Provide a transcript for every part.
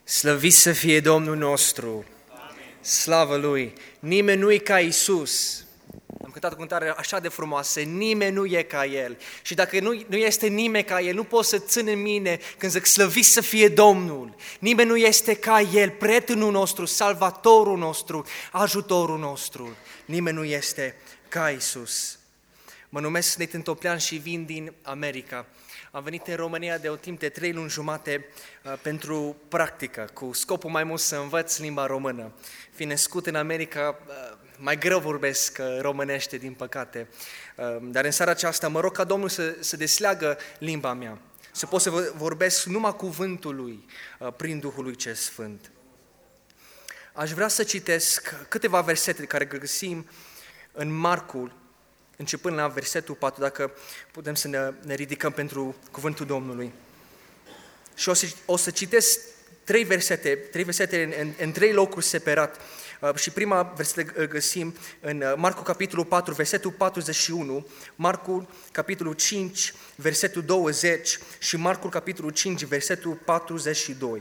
Slăvit să fie Domnul nostru! Amin. Slavă Lui! Nimeni nu e ca Iisus. Am cântat o cântare așa de frumoasă, nimeni nu e ca El. Și dacă nu este nimeni ca El, nu pot să țin în mine când zic slăvit să fie Domnul. Nimeni nu este ca El, prietenul nostru, salvatorul nostru, ajutorul nostru. Nimeni nu este ca Iisus. Mă numesc Nathan Toplian și vin din America. Am venit în România de un timp de 3 luni jumate pentru practică, cu scopul mai mult să învăț limba română. Fiind născut în America, mai greu vorbesc românește, din păcate. Dar în seara aceasta mă rog ca Domnul să desleagă limba mea, să pot să vorbesc numai cuvântul Lui prin Duhul Lui cel Sfânt. Aș vrea să citesc câteva versete care găsim în Marcu, începând la versetul 4, dacă putem să ne ridicăm pentru cuvântul Domnului. Și o să citesc 3 versete în 3 locuri separat. Și prima versetă găsim în Marcu capitolul 4, versetul 41, Marcu capitolul 5, versetul 20 și Marcu capitolul 5, versetul 42.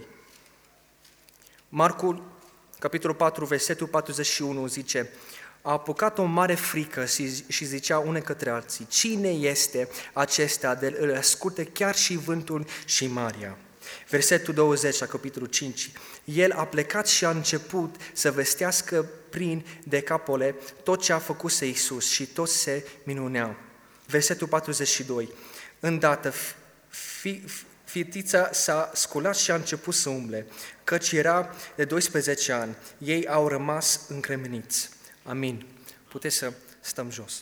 Marcu capitolul 4, versetul 41 zice: a apucat o mare frică și zicea unei către alții: cine este acesta de îl ascultă chiar și vântul și marea? Versetul 20 la capitolul 5. El a plecat și a început să vestească prin Decapole tot ce a făcuse Iisus și toți se minuneau. Versetul 42. Îndată fetița s-a sculat și a început să umble, căci era de 12 ani. Ei au rămas încremeniți. Amin. Puteți să stăm jos.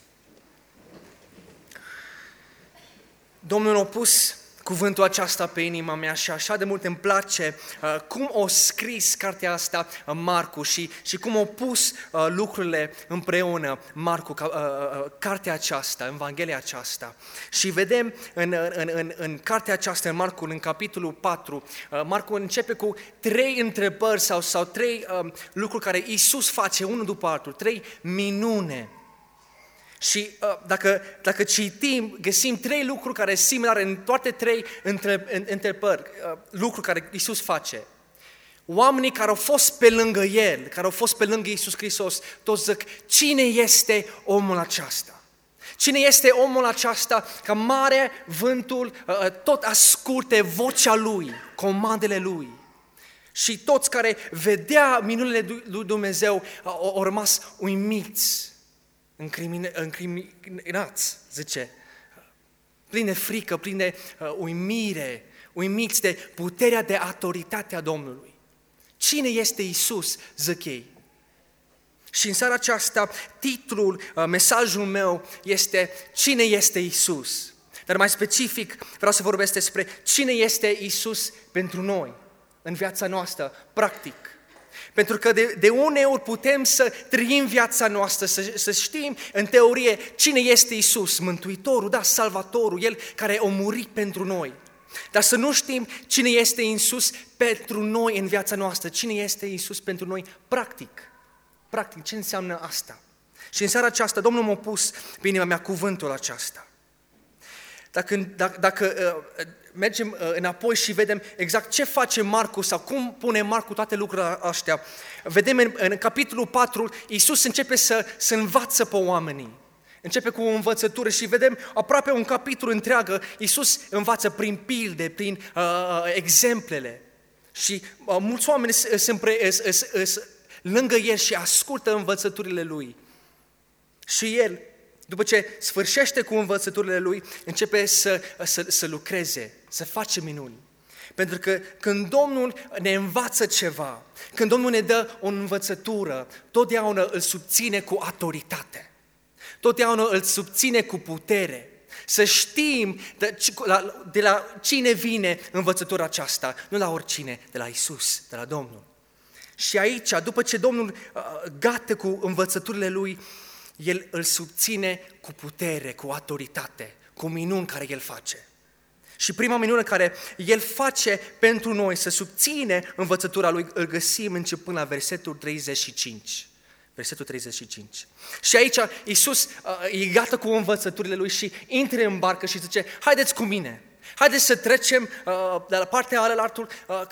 Domnul a pus cuvântul aceasta pe inima mea și așa de mult îmi place cum a scris cartea asta Marcu și cum a pus lucrurile împreună Marcu, cartea aceasta, Evanghelia aceasta. Și vedem în cartea aceasta, în Marcu, în capitolul 4, Marcu începe cu 3 întrebări sau 3 lucruri care Iisus face unul după altul, 3 minune. Și dacă citim, găsim 3 lucruri care sunt similare în toate 3 întrebări, lucruri care Iisus face. Oamenii care au fost pe lângă El, care au fost pe lângă Iisus Hristos, toți zic: cine este omul acesta? Cine este omul acesta ca mare vântul tot asculte vocea Lui, comandele Lui? Și toți care vedea minunile lui Dumnezeu au rămas uimiți, încriminați, zice, plini de frică, plini de uimire, uimiți de puterea, de autoritatea Domnului. Cine este Iisus, zic ei? Și în seara aceasta, titlul, mesajul meu este: cine este Iisus? Dar mai specific, vreau să vorbesc despre cine este Iisus pentru noi, în viața noastră, practic. Pentru că de uneori putem să trăim viața noastră, să știm în teorie cine este Iisus, Mântuitorul, da, Salvatorul, El care a murit pentru noi. Dar să nu știm cine este Iisus pentru noi în viața noastră, cine este Iisus pentru noi practic. Practic, ce înseamnă asta? Și în seara aceasta Domnul m-a pus pe inima mea cuvântul acesta. Dacă mergem înapoi și vedem exact ce face Marcu sau cum pune Marcu toate lucrurile astea, vedem în capitolul 4, Iisus începe să învață pe oamenii. Începe cu o învățătură și vedem aproape un capitol întreagă, Iisus învață prin pilde, prin exemplele. Și mulți oameni sunt lângă El și ascultă învățăturile Lui. Și El, după ce sfârșește cu învățăturile Lui, începe să lucreze, să face minuni. Pentru că când Domnul ne învață ceva, când Domnul ne dă o învățătură, totdeauna îl susține cu autoritate. Totdeauna îl susține cu putere. Să știm de la cine vine învățătura aceasta, nu la oricine, de la Iisus, de la Domnul. Și aici, după ce Domnul gata cu învățăturile Lui, El îl susține cu putere, cu autoritate, cu minuni care El face. Și prima minune care El face pentru noi să susține învățătura Lui, îl găsim începând la versetul 35. Versetul 35. Și aici Iisus e gata cu învățăturile Lui și intră în barcă și zice: haideți cu mine, haideți să trecem de la partea aia la altul, că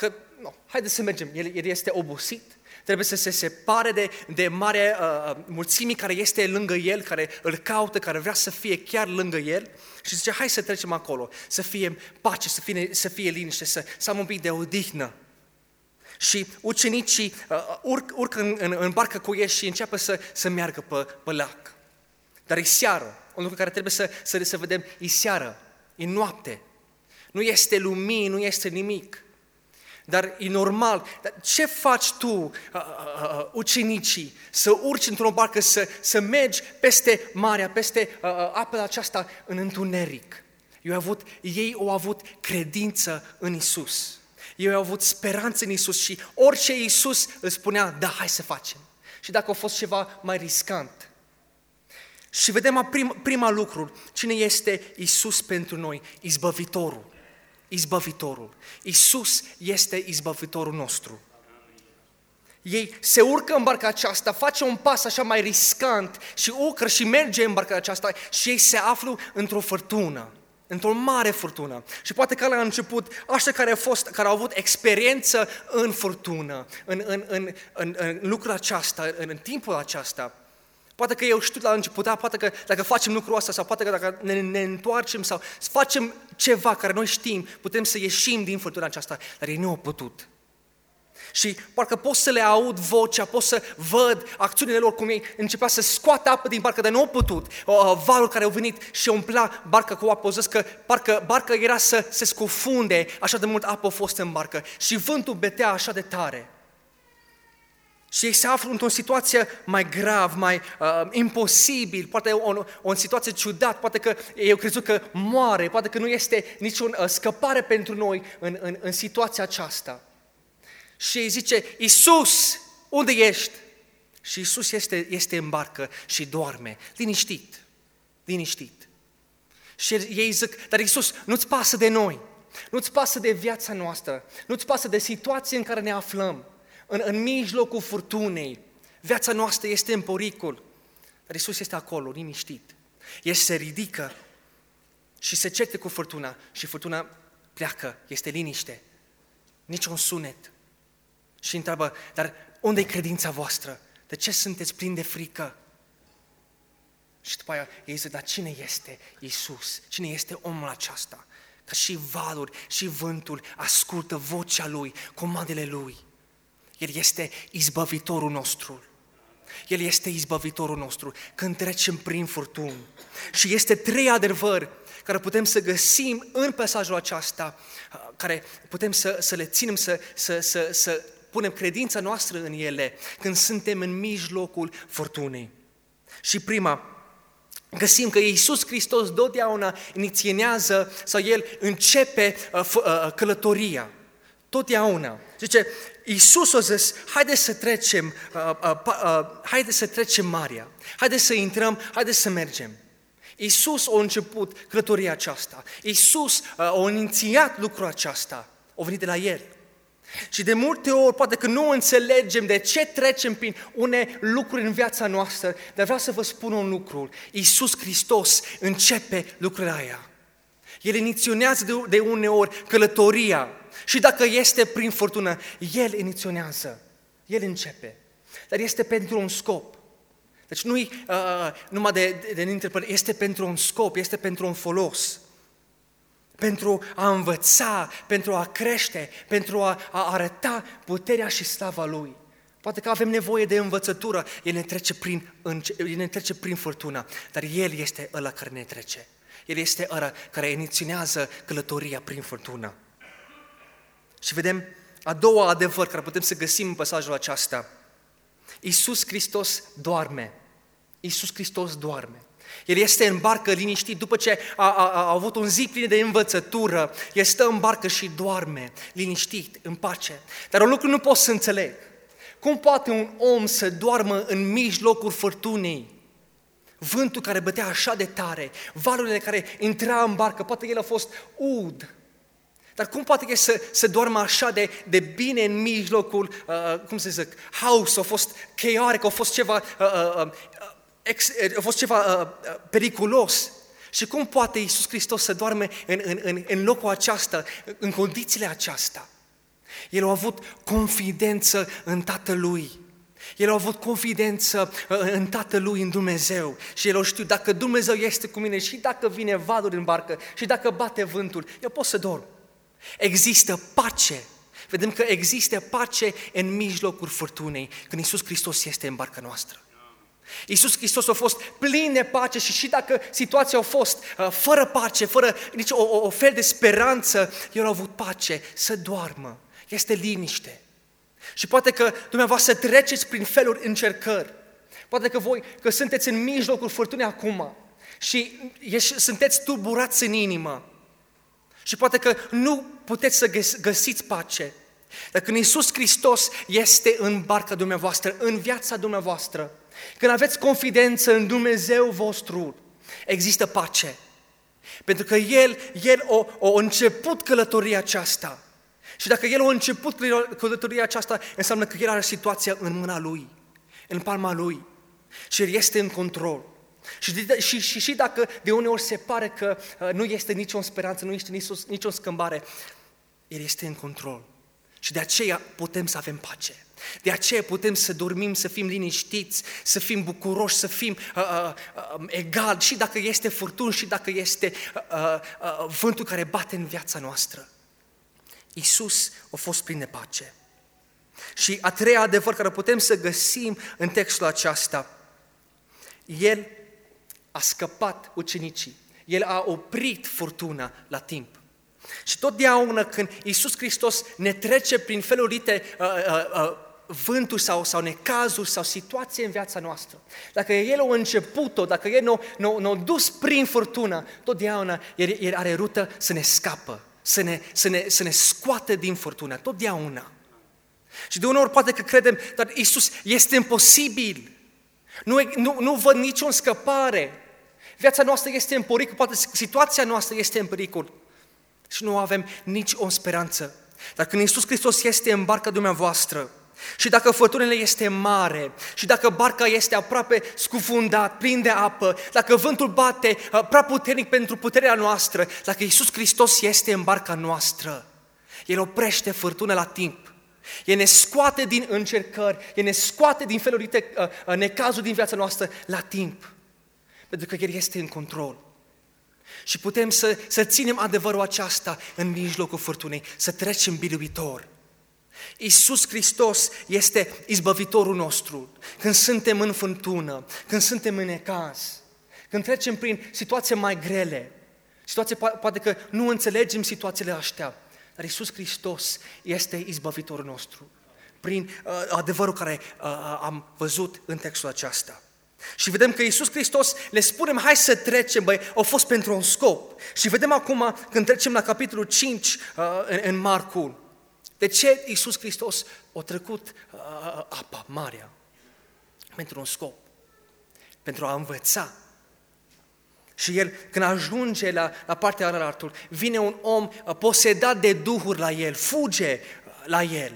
no, haideți să mergem, el este obosit, trebuie să se separe de mare mulțimii care este lângă el, care îl caută, care vrea să fie chiar lângă el și zice, hai să trecem acolo, să fie pace, să fie liniște, să am un pic de odihnă. Și ucenicii urcă în barcă cu ei și înceapă să meargă pe lac. Dar e seară, un lucru care trebuie să vedem, e seară, e noapte, nu este lumină, nu este nimic. Dar e normal. Dar ce faci tu, ucenicii, să urci într-o barcă, să mergi peste marea, peste apele aceasta în întuneric? Ei au avut credință în Isus. Ei au avut speranță în Isus și orice Isus îți spunea, da, hai să facem. Și dacă a fost ceva mai riscant. Și vedem prima lucru, cine este Isus pentru noi? Izbăvitorul. Izbăvitorul. Isus este izbăvitorul nostru. Ei se urcă în barca aceasta, face un pas așa mai riscant și urcă și merge în barca aceasta și ei se află într-o furtună, într-o mare furtună. Și poate că la început, ăștia care au avut experiență în furtună, în lucrul acesta, în timpul acesta, poate că eu știu la început, poate că dacă facem lucrul ăsta sau poate că dacă ne întoarcem sau facem ceva care noi știm, putem să ieșim din furtuna aceasta, dar ei nu au putut. Și parcă pot să le aud vocea, pot să văd acțiunile lor cum ei începea să scoată apă din barcă, dar nu au putut. Valul care au venit și umplea barca cu apă, au zis că parcă barca era să se scufunde, așa de mult apă a fost în barcă și vântul betea așa de tare. Și ei se află într-o situație mai grav, mai imposibil, poate o situație ciudată, poate că ei au crezut că moare, poate că nu este niciun scăpare pentru noi în situația aceasta. Și ei zice, Iisus, unde ești? Și Iisus este în barcă și doarme, liniștit, liniștit. Și ei zic, dar Iisus, nu-ți pasă de noi, nu-ți pasă de viața noastră, nu-ți pasă de situația în care ne aflăm. În mijlocul furtunei, viața noastră este în pericol, dar Iisus este acolo, liniștit. El se ridică și se certe cu furtuna și furtuna pleacă, este liniște, niciun sunet. Și întreabă, dar unde e credința voastră? De ce sunteți plini de frică? Și după aia ei zic, dar cine este Iisus? Cine este omul acesta? Că și valuri și vântul ascultă vocea Lui, comandele Lui. El este izbăvitorul nostru. El este izbăvitorul nostru când trecem prin furtuni. Și este 3 adevări care putem să găsim în pasajul acesta, care putem să le ținem, să punem credința noastră în ele când suntem în mijlocul furtunei. Și prima, găsim că Iisus Hristos totdeauna iniționează sau El începe călătoria. Totdeauna. Zice, Iisus a zis, haideți să trecem marea, haideți să intrăm, haideți să mergem. Iisus a început călătoria aceasta, Iisus a inițiat lucrul acesta, a venit de la El. Și de multe ori, poate că nu înțelegem de ce trecem prin unele lucruri în viața noastră, dar vreau să vă spun un lucru, Iisus Hristos începe lucrurile aia. El iniționează de uneori călătoria și dacă este prin furtună, El iniționează, El începe, dar este pentru un scop. Deci nu-i numai de interpretare, este pentru un scop, este pentru un folos. Pentru a învăța, pentru a crește, pentru a arăta puterea și slava Lui. Poate că avem nevoie de învățătură, El ne trece prin furtuna, dar El este ăla care ne trece. El este ăla care iniționează călătoria prin furtună. Și vedem a doua adevăr care putem să găsim în pasajul acesta. Iisus Hristos doarme. Iisus Hristos doarme. El este în barcă liniștit, după ce a avut un zi plin de învățătură, El stă în barcă și doarme, liniștit, în pace. Dar un lucru nu pot să înțeleg. Cum poate un om să doarmă în mijlocul furtunei? Vântul care bătea așa de tare, valurile care intra în barcă, poate el a fost ud. Dar cum poate el să doarmă așa de bine în mijlocul, haos, a fost chaotic, a fost ceva periculos. Și cum poate Iisus Hristos să doarme în locul acesta, în condițiile acestea? El a avut confidență în Tatălui. El a avut confidență în Tatălui, în Dumnezeu. Și el a știut, dacă Dumnezeu este cu mine și dacă vine valuri în barcă și dacă bate vântul, eu pot să dorm. Există pace. Vedem că există pace în mijlocul furtunei, când Iisus Hristos este în barca noastră. Iisus Hristos a fost plin de pace și dacă situația a fost fără pace, fără nici o fel de speranță, El a avut pace să doarmă. Este liniște. Și poate că dumneavoastră treceți prin feluri încercări. Poate că voi, că sunteți în mijlocul furtunii acum și sunteți tulburați în inimă. Și poate că nu puteți să găsiți pace. Dar când Iisus Hristos este în barca dumneavoastră, în viața dumneavoastră, când aveți confidență în Dumnezeu vostru, există pace. Pentru că El a început călătoria aceasta. Și dacă El a început călătoria aceasta, înseamnă că El are situația în mâna Lui, în palma Lui. Și El este în control. Și dacă de uneori se pare că nu este nicio speranță, nu este nicio scâmbare, El este în control. Și de aceea putem să avem pace. De aceea putem să dormim, să fim liniștiți, să fim bucuroși, să fim egali, și dacă este furtun, și dacă este vântul care bate în viața noastră. Iisus a fost plin de pace. Și a treia adevăr care putem să găsim în textul acesta, El a scăpat ucenicii, El a oprit furtuna la timp. Și totdeauna când Iisus Hristos ne trece prin felurite vânturi sau necazuri sau situații în viața noastră, dacă El a început-o, dacă El n-a dus prin furtună, totdeauna El are rută să ne scapă, să ne scoate din furtună, totdeauna. Și de uneori poate că credem, dar Iisus, este imposibil, nu văd nicio scăpare, viața noastră este în pericol, poate situația noastră este în pericol și nu avem nici o speranță. Dar când Iisus Hristos este în barca dumneavoastră și dacă furtunile este mare și dacă barca este aproape scufundat, plin de apă, dacă vântul bate prea puternic pentru puterea noastră, dacă Iisus Hristos este în barca noastră, El oprește furtuna la timp. El ne scoate din încercări, El ne scoate din felurite necazuri din viața noastră la timp. Pentru că El este în control. Și putem să ținem adevărul aceasta în mijlocul furtunei, să trecem biruitor. Iisus Hristos este izbăvitorul nostru când suntem în furtună, când suntem în necaz, când trecem prin situații mai grele, situații poate că nu înțelegem situațiile astea, dar Iisus Hristos este izbăvitorul nostru prin adevărul care am văzut în textul acesta. Și vedem că Iisus Hristos le spunem, hai să trecem, au fost pentru un scop. Și vedem acum, când trecem la capitolul 5 în Marcu, de ce Iisus Hristos a trecut apa, marea? Pentru un scop, pentru a învăța. Și El, când ajunge la partea aia, vine un om posedat de duhuri la El, fuge la El.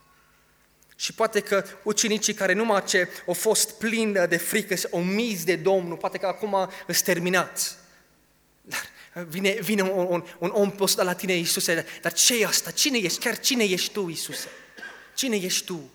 Și poate că ucenicii care numai ce au fost plini de frică, omizi de Domnul, poate că acum îți terminați. Dar vine un om posedat la tine, Iisuse, dar ce e asta? Cine ești? Chiar cine ești tu, Iisuse? Cine ești tu?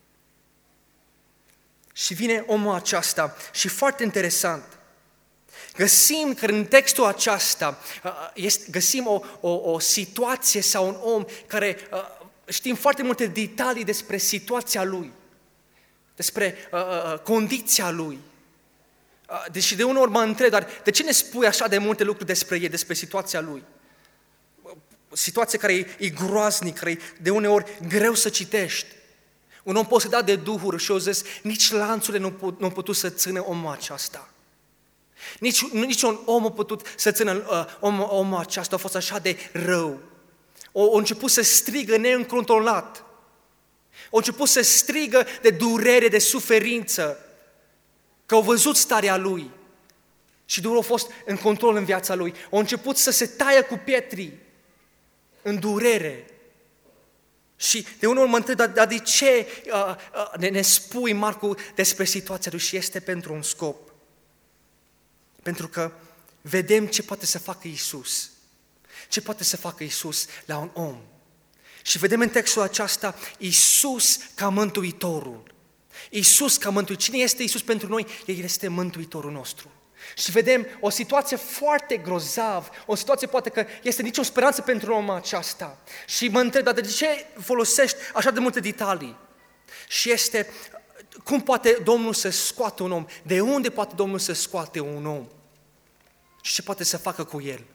Și vine omul acesta și foarte interesant, găsim că în textul acesta găsim o situație sau un om care știm foarte multe detalii despre situația lui, despre condiția lui. Deși de unor mă întreb, dar de ce ne spui așa de multe lucruri despre el, despre situația lui? Situație care e groaznică, care e de uneori greu să citești. Un om posedat de duhuri și au zis, nici lanțurile nu au putut să țină omul acesta. Nici un om a putut să țină omul acesta, a fost așa de rău. Au început să strigă neîncontrolat. Au început să strigă de durere, de suferință, că au văzut starea lui și Duhul a fost în control în viața lui. Au început să se taie cu pietri în durere. Și de unul mă întreb, dar de ce ne spui, Marcu, despre situația lui? Și este pentru un scop. Pentru că vedem ce poate să facă Iisus. Ce poate să facă Iisus la un om? Și vedem în textul acesta Iisus ca Mântuitorul. Iisus ca Mântuitor. Cine este Iisus pentru noi? El este Mântuitorul nostru. Și vedem o situație foarte grozavă, o situație poate că este nicio speranță pentru omul aceasta. Și mă întreb, dar de ce folosești așa de multe detalii? Și este, cum poate Domnul să scoate un om? De unde poate Domnul să scoate un om? Și ce poate să facă cu el?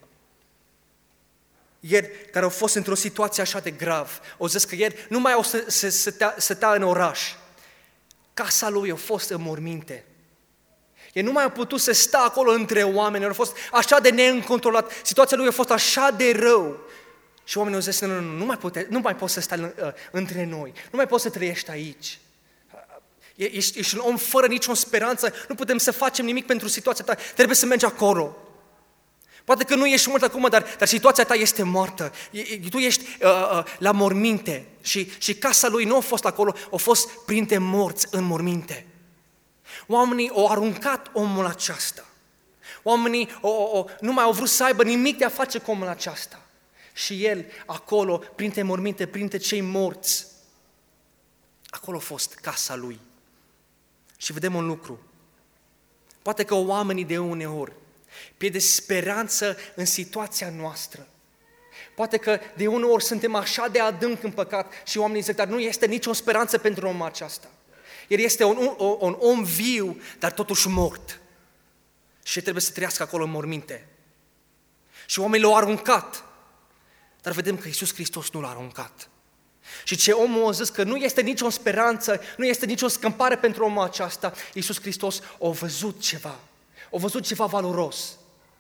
Ieri, care au fost într-o situație așa de grav, au zis că ieri nu mai au să stea în oraș. Casa lui a fost în morminte. El nu mai a putut să stea acolo între oameni, a fost așa de neîncontrolat, situația lui a fost așa de rău. Și oamenii au zis, nu mai poți să stai între noi, nu mai poți să trăiești aici. Ești un om fără nicio speranță, nu putem să facem nimic pentru situația ta, trebuie să mergi acolo. Poate că nu ești mort acum, dar situația ta este moartă. Tu ești la morminte și casa lui nu a fost acolo, a fost printre morți în morminte. Oamenii au aruncat omul acesta. Oamenii nu mai au vrut să aibă nimic de a face cu omul acesta. Și el acolo, printre morminte, printre cei morți, acolo a fost casa lui. Și vedem un lucru. Poate că oamenii de uneori pierde speranță în situația noastră. Poate că de uneori suntem așa de adânc în păcat și oamenii zic, dar nu este nicio speranță pentru omul acesta. El este un om viu, dar totuși mort. Și trebuie să trăiască acolo în morminte. Și oamenii l-au aruncat. Dar vedem că Iisus Hristos nu l-a aruncat. Și ce omul a zis că nu este nicio speranță, nu este nicio scăpare pentru omul acesta, Iisus Hristos a văzut ceva. A văzut ceva valoros.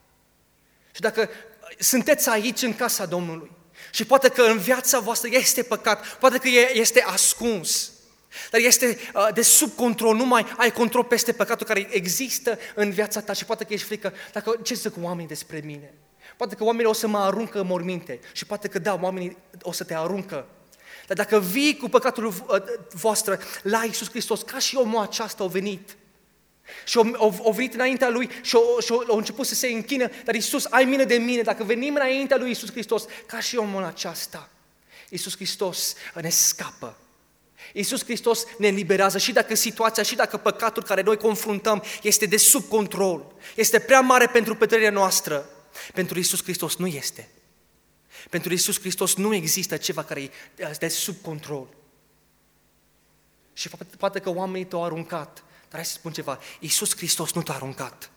Și dacă sunteți aici în casa Domnului și poate că în viața voastră este păcat, poate că este ascuns, dar este de sub control, nu mai ai control peste păcatul care există în viața ta și poate că ești frică, dacă ce zic oamenii despre mine? Poate că oamenii o să mă aruncă în morminte și poate că da, oamenii o să te aruncă. Dar dacă vii cu păcatul voastră la Iisus Hristos, ca și omul acesta a venit, și au venit înaintea Lui și au început să se închină, dar Iisus, ai milă de mine, dacă venim înaintea Lui Iisus Hristos, ca și omul acesta, Iisus Hristos ne scapă. Iisus Hristos ne eliberează și dacă situația, și dacă păcatul care noi confruntăm este de sub control, este prea mare pentru puterea noastră, pentru Iisus Hristos nu este. Pentru Iisus Hristos nu există ceva care e de sub control. Și poate că oamenii te-au aruncat, dar hai să spun ceva, Iisus Hristos nu te-a aruncat.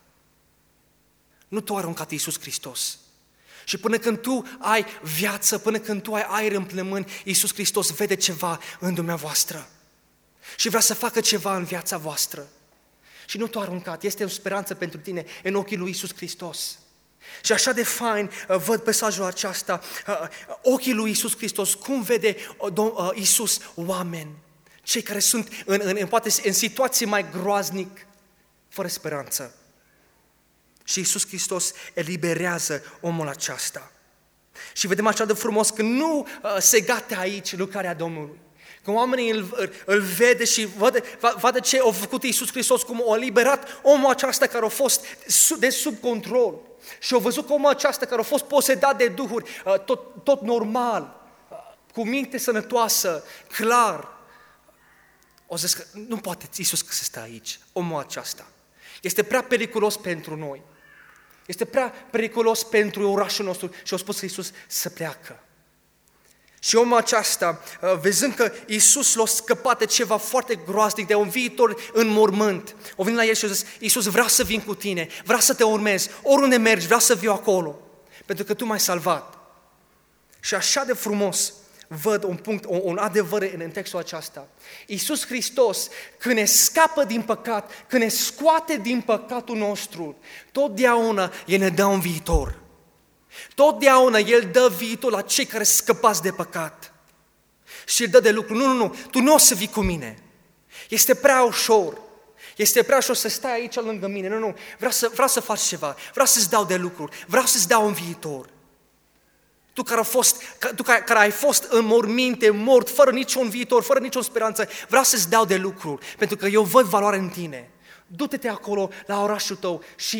Nu te-a aruncat Iisus Hristos. Și până când tu ai viață, până când tu ai aer în plămâni, Iisus Hristos vede ceva în dumneavoastră. Și vrea să facă ceva în viața voastră. Și nu te-a aruncat, este o speranță pentru tine în ochii lui Iisus Hristos. Și așa de fain văd mesajul acesta, ochii lui Iisus Hristos, cum vede Iisus oameni, cei care sunt în situații mai groaznic, fără speranță. Și Iisus Hristos eliberează omul acesta. Și vedem așa de frumos că nu se gata aici lucrarea Domnului. Că oamenii îl vede și vadă ce a făcut Iisus Hristos, cum a eliberat omul acesta care a fost de sub control. Și au văzut că omul acesta care a fost posedat de duhuri, tot normal, cu minte sănătoasă, clar, o zis că nu poate Iisus să stea aici, omul acesta. Este prea periculos pentru noi. Este prea periculos pentru orașul nostru. Și a spus Iisus să pleacă. Și omul acesta, văzând că Iisus l-a scăpat de ceva foarte groaznic, de un viitor în mormânt, a venit la el și a zis, Iisus, vreau să vin cu tine, vreau să te urmez, oriunde mergi, vreau să viu acolo, pentru că tu m-ai salvat. Și așa de frumos văd un adevăr în textul acesta. Iisus Hristos, când ne scapă din păcat, când ne scoate din păcatul nostru, totdeauna El ne dă un viitor. Totdeauna El dă viitor la cei care scăpați de păcat. Și îl dă de lucru. Nu, tu nu o să vii cu mine. Este prea ușor. Este prea ușor să stai aici lângă mine. Nu, vreau să faci ceva. Vreau să-ți dau de lucruri. Vreau să-ți dau un viitor. Tu care ai fost în morminte, mort, fără niciun viitor, fără nicio speranță, vreau să-ți dau de lucruri, pentru că eu văd valoare în tine. Du-te acolo la orașul tău și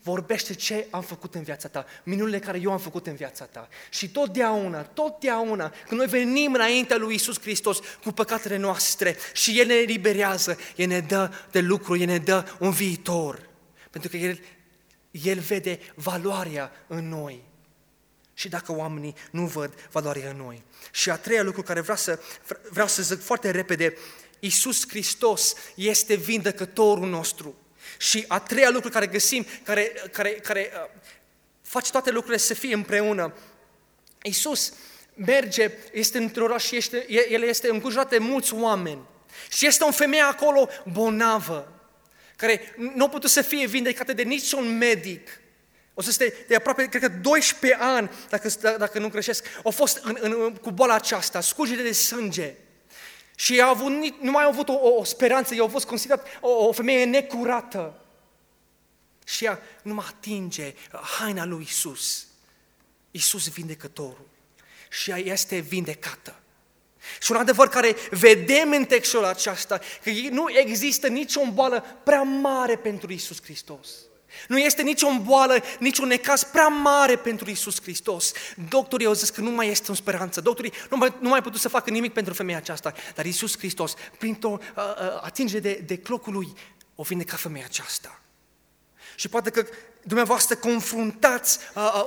vorbește ce am făcut în viața ta, minunile care eu am făcut în viața ta. Și totdeauna, când noi venim înaintea lui Iisus Hristos cu păcatele noastre și El ne eliberează, El ne dă de lucru, El ne dă un viitor. Pentru că El vede valoarea în noi. Și dacă oamenii nu văd valoarea în noi. Și a treia lucru care vreau să zic foarte repede, Iisus Hristos este vindecătorul nostru. Și a treia lucru care găsim, care face toate lucrurile să fie împreună. Iisus merge, este într-un oraș și El este înconjurat de mulți oameni. Și este o femeie acolo bolnavă, care nu a putut să fie vindecată de niciun medic. O să stea de aproape, cred că 12 ani, dacă nu greșesc, au fost cu boala aceasta, scurgere de sânge. Și nu mai au avut o speranță, i-au fost considerat o femeie necurată. Și ea nu mă atinge haina lui Iisus. Iisus vindecătorul. Și ea este vindecată. Și un adevăr care vedem în textul acesta, că nu există nicio boală prea mare pentru Iisus Hristos. Nu este nicio boală, niciun necaz prea mare pentru Iisus Hristos. Doctorii au zis că nu mai este o speranță. Doctorii nu mai putut să facă nimic pentru femeia aceasta. Dar Iisus Hristos, printr-o atingere de clocul Lui, o vindecat femeia aceasta. Și poate că dumneavoastră confruntați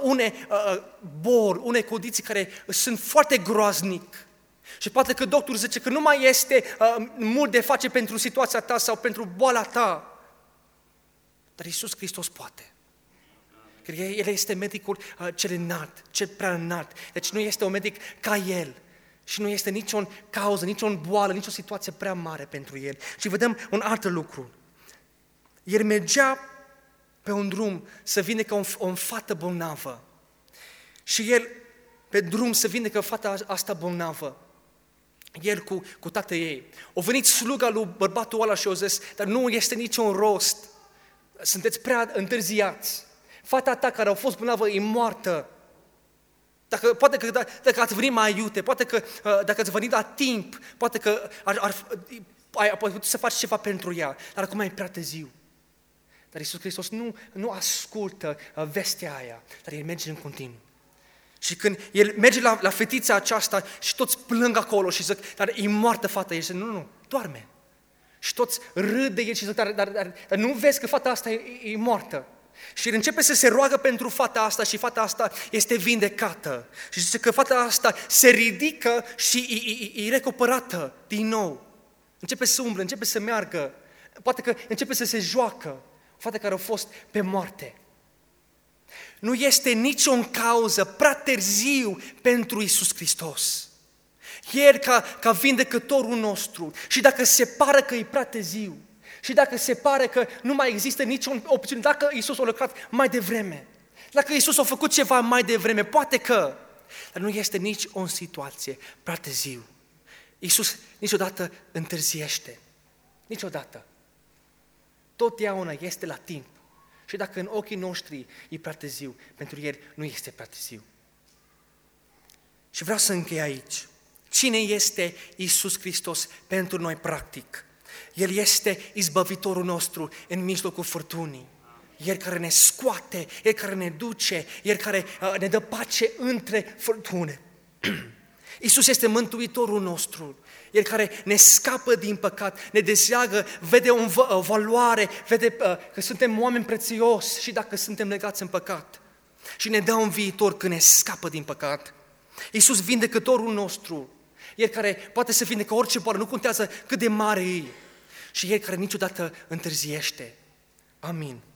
unei condiții care sunt foarte groaznic. Și poate că doctorul zice că nu mai este mult de face pentru situația ta sau pentru boala ta. Dar Iisus Hristos poate. Că El este medicul cel înalt, cel prea înalt. Deci nu este un medic ca El. Și nu este nicio cauză, nicio boală, nicio situație prea mare pentru El. Și vedem un alt lucru. El mergea pe un drum să vindecă o fată bolnavă. Și El, pe drum să vindecă fata asta bolnavă, El cu tatăl ei. O venit sluga lui bărbatul ăla și o zis, dar nu este niciun rost. Sunteți prea întârziați. Fata ta care a fost bolnavă e moartă. Poate că dacă ați venit mai iute, poate că dacă ați venit la timp, poate că ai putut să faci ceva pentru ea, dar acum e prea târziu. Dar Iisus Hristos nu ascultă vestea aia, dar El merge în continuu. Și când El merge la fetița aceasta și toți plâng acolo și zic, dar e moartă fata, El zice, nu, doarme. Și toți râd de El și zic, dar nu vezi că fata asta e moartă. Și El începe să se roagă pentru fata asta și fata asta este vindecată. Și zice că fata asta se ridică și e recuperată din nou. Începe să umble, începe să meargă. Poate că începe să se joacă. Fata care a fost pe moarte. Nu este nicio cauză prea târziu pentru Iisus Hristos. El ca vindecătorul nostru. Și dacă se pare că e prea târziu, și dacă se pare că nu mai există nicio opțiune, dacă Iisus a lucrat mai devreme, dacă Iisus a făcut ceva mai devreme, poate că, dar nu este nici o situație prea târziu. Iisus niciodată întârziește. Niciodată. Totdeauna este la timp. Și dacă în ochii noștri e prea târziu, pentru El nu este prea târziu. Și vreau să închei aici. Cine este Iisus Hristos pentru noi practic? El este izbăvitorul nostru în mijlocul furtunii. El care ne scoate, El care ne duce, El care ne dă pace între furtune. Iisus este mântuitorul nostru. El care ne scapă din păcat, ne dezleagă, vede o valoare, vede că suntem oameni prețios și dacă suntem legați în păcat. Și ne dă un viitor când ne scapă din păcat. Iisus vindecătorul nostru, El care poate să vindecă orice boală, nu contează cât de mare e. Și El care niciodată întârziește. Amin.